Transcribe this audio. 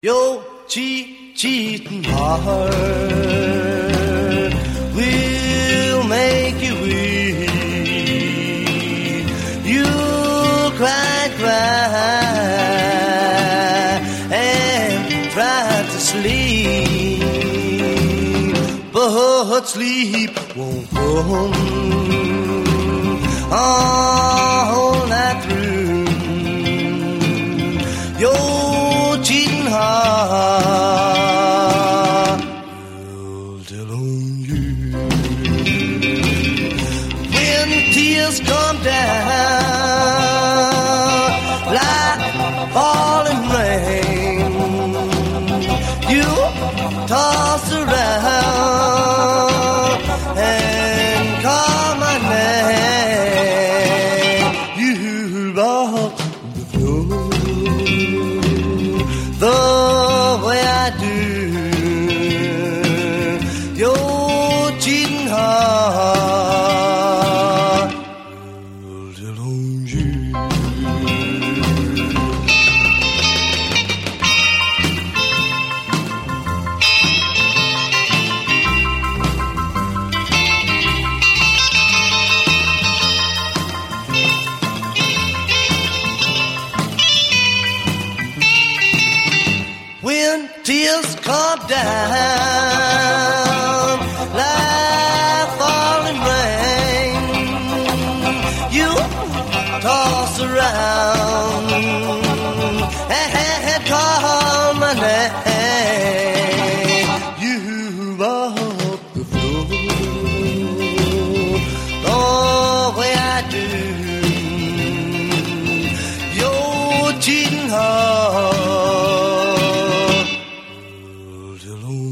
Your cheating heart will make you weep. You'll cry and try to sleep, but sleep won't come all night through. Your cheating heart will tell on you. When tears come down like falling rain, you toss around and call my name. You rock the floor the way I do. Your cheating heart will tell on you. When tears come down like falling rain, you toss around and call my name. You walk the floor the way I do. Your cheating heart alone.